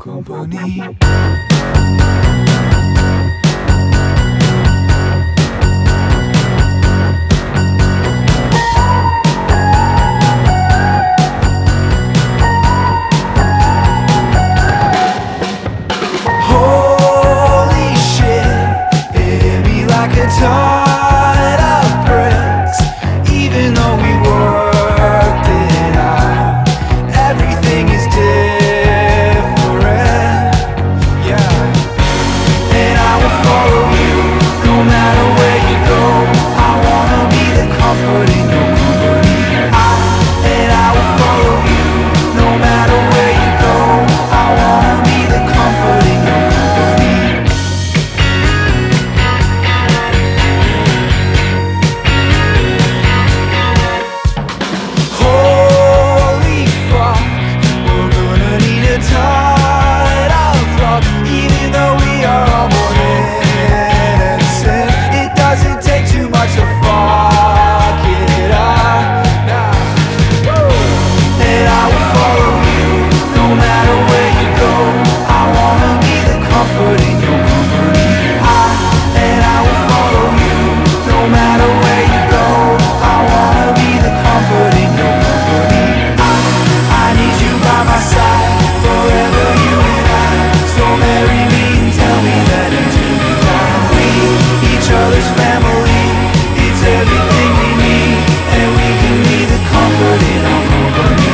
company. Holy shit, it hit me like a ton of bricks. Even though we worked it out, everything is different, yeah. And I will follow you, no matter where you go. I wanna be the comfort in your company. I will follow you, no matter where you go. I wanna be the comfort in your company. Holy fuck, we're gonna need a ton of luck. Even though we are all born innocent, it doesn't take too much to fuck it up, nah. And I will follow you, no matter where you go. I wanna be the comfort in your company. And I will follow you, no matter where you go. I wanna be the comfort in your company. I need you by my side, forever you and I. So marry me and tell me that until we die, we each other's family. It's everything we need, and we can be the comfort in our company.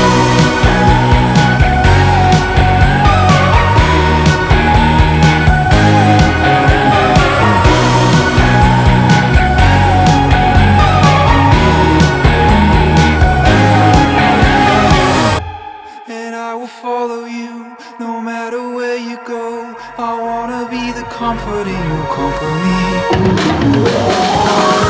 And I will follow you, no matter where you go. I wanna be the comfort in your company.